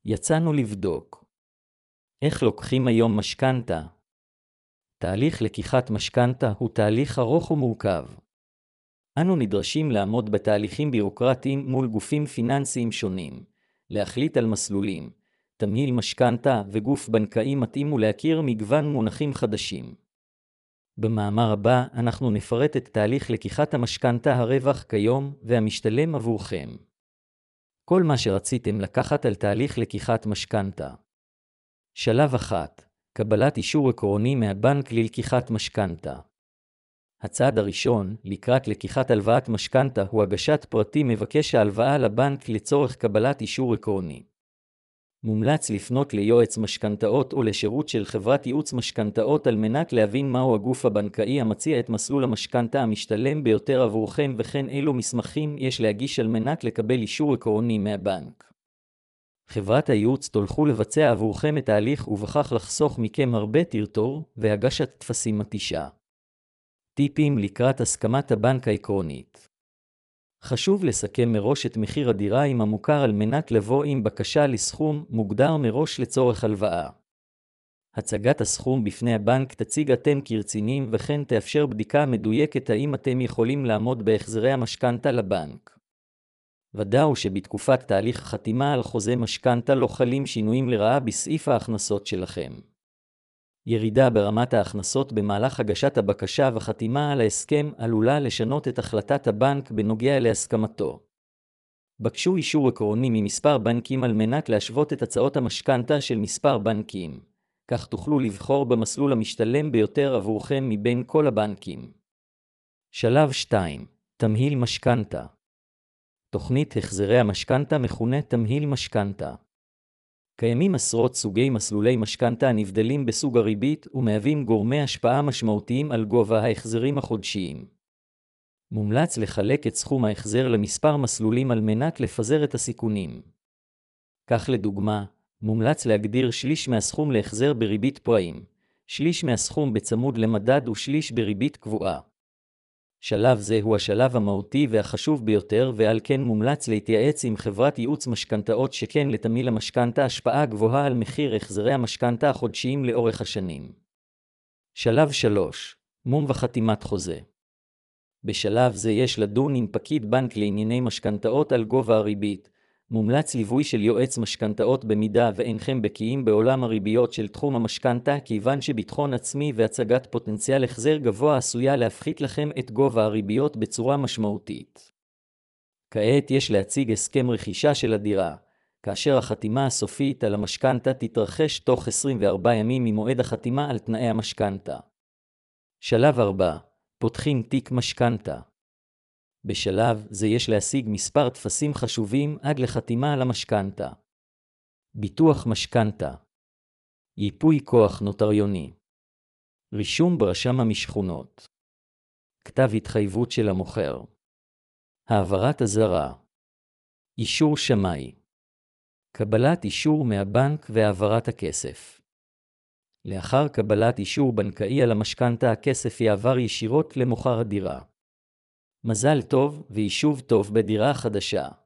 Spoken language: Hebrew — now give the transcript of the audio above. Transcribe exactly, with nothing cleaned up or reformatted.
יצאנו לבדוק. איך לוקחים היום משכנתה? תהליך לקיחת משכנתה הוא תהליך ארוך ומורכב. אנו נדרשים לעמוד בתהליכים בירוקרטיים מול גופים פיננסיים שונים, להחליט על מסלולים, תמהיל משכנתה וגוף בנקאי מתאים ולהכיר מגוון מונחים חדשים. במאמר הבא אנחנו נפרט את תהליך לקיחת המשכנתה הרווח כיום והמשתלם עבורכם. כל מה שרציתם לקחת על תהליך לקיחת משכנתה. שלב אחת, קבלת אישור עקרוני מהבנק ללקיחת משכנתה. הצעד הראשון, לקראת לקיחת הלוואת משכנתה, הוא הגשת פרטים מבקש ההלוואה לבנק לצורך קבלת אישור עקרוני. מומלץ לפנות ליועץ משכנתאות או לשירות של חברת ייעוץ משכנתאות על מנת להבין מהו הגוף הבנקאי המציע את מסלול המשכנתה המשתלם ביותר עבורכם וכן אילו מסמכים יש להגיש על מנת לקבל אישור עקרוני מהבנק. חברת הייעוץ תולכו לבצע עבורכם את ההליך ובכך לחסוך מכם הרבה טרטור והגשת טפסים מתישה. טיפים לקראת הסכמת הבנק העקרונית. חשוב לסכם מראש את מחיר הדירה עם המוכר על מנת לבוא עם בקשה לסכום מוגדר מראש לצורך הלוואה. הצגת הסכום בפני הבנק תציג אתם כרציניים וכן תאפשר בדיקה מדויקת האם אתם יכולים לעמוד בהחזרי המשכנתה לבנק. ודאו שבתקופת תהליך חתימה על חוזה משכנתה לא חלים שינויים לרעה בסעיף ההכנסות שלכם. ירידה ברמת ההכנסות במהלך הגשת הבקשה וחתימה על ההסכם עלולה לשנות את החלטת הבנק בנוגע להסכמתו. בקשו אישור עקרוני ממספר בנקים על מנת להשוות את הצעות המשכנתה של מספר בנקים. כך תוכלו לבחור במסלול המשתלם ביותר עבורכם מבין כל הבנקים. שלב שתיים, תמהיל משכנתה. תוכנית החזרי המשכנתה מכונה תמהיל משכנתה. קיימים עשרות סוגי מסלולי משכנתה הנבדלים בסוג הריבית ומהווים גורמי השפעה משמעותיים על גובה ההחזרים החודשיים. מומלץ לחלק את סכום ההחזר למספר מסלולים על מנת לפזר את הסיכונים. כך לדוגמה, מומלץ להגדיר שליש מהסכום להחזר בריבית פריים, שליש מהסכום בצמוד למדד ושליש בריבית קבועה. שלב זה הוא השלב המהותי והחשוב ביותר ועל כן מומלץ להתייעץ עם חברת ייעוץ משכנתאות שכן לתמהיל המשכנתה השפעה גבוהה על מחיר החזרי המשכנתה החודשיים לאורך השנים. שלב שלוש, מום וחתימת חוזה. בשלב זה יש לדון עם פקיד בנק לענייני משכנתאות על גובה הריבית. מומלץ ליווי של יועץ משכנתאות במידה ואינכם בקיאים בעולם הריביות של תחום המשכנתה כיוון שביטחון עצמי והצגת פוטנציאל החזר גבוה עשויה להפחית לכם את גובה הריביות בצורה משמעותית. כעת יש להציג הסכם רכישה של הדירה, כאשר החתימה הסופית על המשכנתה תתרחש תוך עשרים וארבעה ימים ממועד החתימה על תנאי המשכנתה. שלב ארבע, פותחים תיק משכנתה. בשלב זה יש להשיג מספר טפסים חשובים עד לחתימה על המשכנתה. ביטוח משכנתה. ייפוי כוח נוטריוני. רישום ברשם המשכונות. כתב התחייבות של המוכר. העברת אזהרה. אישור שמאי. קבלת אישור מהבנק והעברת הכסף. לאחר קבלת אישור בנקאי על המשכנתה הכסף יעבר ישירות למוכר הדירה. מזל טוב ויישוב טוב בדירה חדשה.